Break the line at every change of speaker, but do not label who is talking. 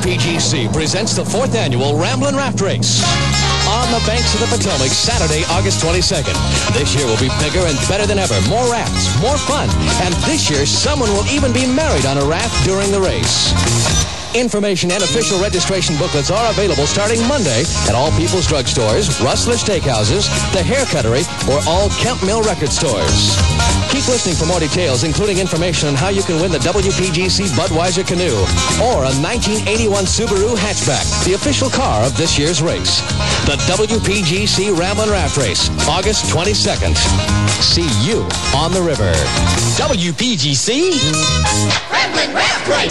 WPGC presents the 4th annual Ramblin' Raft Race on the banks of the Potomac, Saturday, August 22nd. This year will be bigger and better than ever. More rafts, more fun, and this year someone will even be married on a raft during the race. Information and official registration booklets are available starting Monday at all People's Drug Stores, Rustler Steakhouses, The Hair Cuttery, or all Kemp Mill Record Stores. Keep listening for more details, including information on how you can win the WPGC Budweiser Canoe or a 1981 Subaru hatchback, the official car of this year's race. The WPGC Ramblin' Raft Race, August 22nd. See you on the river.
WPGC Ramblin' Raft Race.